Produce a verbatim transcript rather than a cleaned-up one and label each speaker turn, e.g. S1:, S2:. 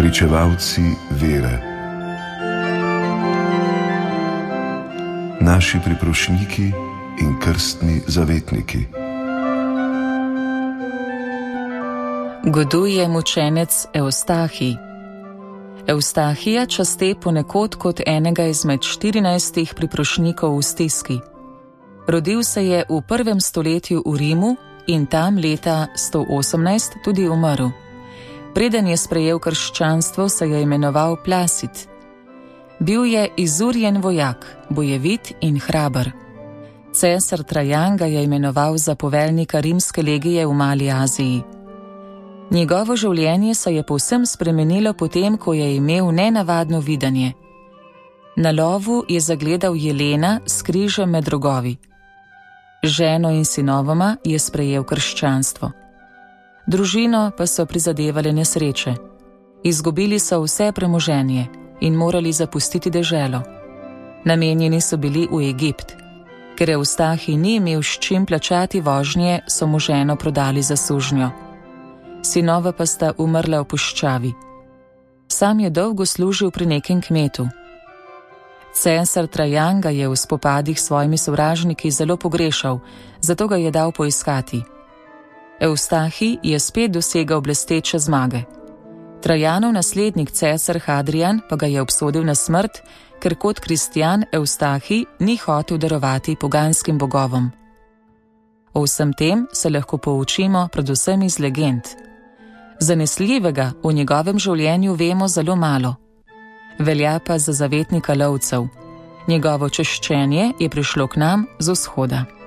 S1: pričevalci vere, naši priprošniki in krstni zavetniki.
S2: Goduje mučenec Eustahij. Eustahija časte ponekod kot enega izmed štirinajstih priprošnikov v stiski. Rodil se je v prvem stoletju v Rimu in tam leta sto osemnajst tudi umrl. Preden je sprejel krščanstvo, se je imenoval Plasid. Bil je izurjen vojak, bojevit in hraber. Cesar Trajan ga je imenoval za poveljnika rimske legije v Mali Aziji. Njegovo življenje se je povsem spremenilo potem, ko je imel nenavadno videnje. Na lovu je zagledal jelena s križem med rogovi. Ženo in sinovoma je sprejel krščanstvo. Družino pa so prizadevale nesreče. Izgubili so vse premoženje in morali zapustiti deželo. Namenjeni so bili v Egipt. Ker Eustahij ni imel s čim plačati vožnje, so mu ženo prodali za sužnjo. Sinova pa sta umrla v puščavi. Sam je dolgo služil pri nekem kmetu. Cesar Trajan ga je v spopadih s svojimi sovražniki zelo pogrešal, zato ga je dal poiskati. Eustahij je spet dosegal blesteče zmage. Trajanov naslednik cesar Hadrian pa ga je obsodil na smrt, ker kot kristjan Eustahij ni hotel darovati poganskim bogovom. O vsem tem se lahko poučimo predvsem iz legend. Zanesljivega v njegovem življenju vemo zelo malo. Velja pa za zavetnika lovcev. Njegovo češčenje je prišlo k nam z vzhoda.